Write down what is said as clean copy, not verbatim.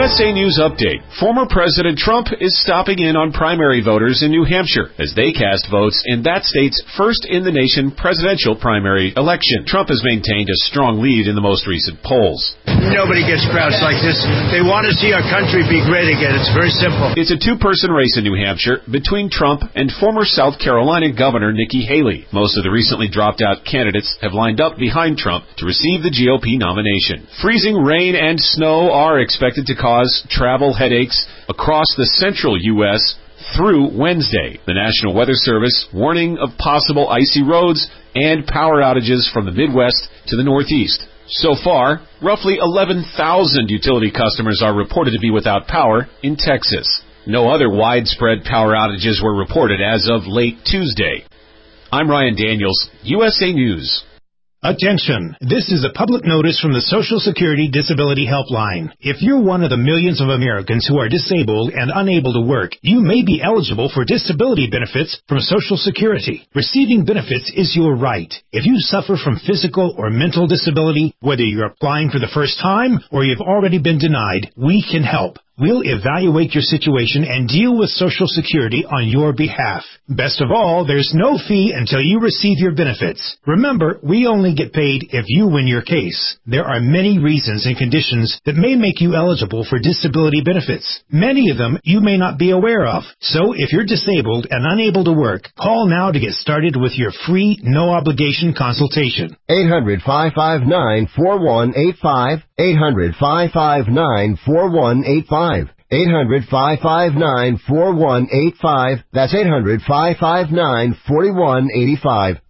USA News Update. Former President Trump is stopping in on primary voters in New Hampshire as they cast votes in that state's first-in-the-nation presidential primary election. Trump has maintained a strong lead in the most recent polls. Nobody gets crowds like this. They want to see our country be great again. It's very simple. It's a two-person race in New Hampshire between Trump and former South Carolina Governor Nikki Haley. Most of the recently dropped-out candidates have lined up behind Trump to receive the GOP nomination. Freezing rain and snow are expected to cause travel headaches across the central U.S. through Wednesday. The National Weather Service warning of possible icy roads and power outages from the Midwest to the Northeast. So far, roughly 11,000 utility customers are reported to be without power in Texas. No other widespread power outages were reported as of late Tuesday. I'm Ryan Daniels, USA News. Attention! This is a public notice from the Social Security Disability Helpline. If you're one of the millions of Americans who are disabled and unable to work, you may be eligible for disability benefits from Social Security. Receiving benefits is your right. If you suffer from physical or mental disability, whether you're applying for the first time or you've already been denied, we can help. We'll evaluate your situation and deal with Social Security on your behalf. Best of all, there's no fee until you receive your benefits. Remember, we only get paid if you win your case. There are many reasons and conditions that may make you eligible for disability benefits. Many of them you may not be aware of. So if you're disabled and unable to work, call now to get started with your free, no-obligation consultation. 800-559-4185. 800-559-4185. 800-559-4185. That's 800-559-4185.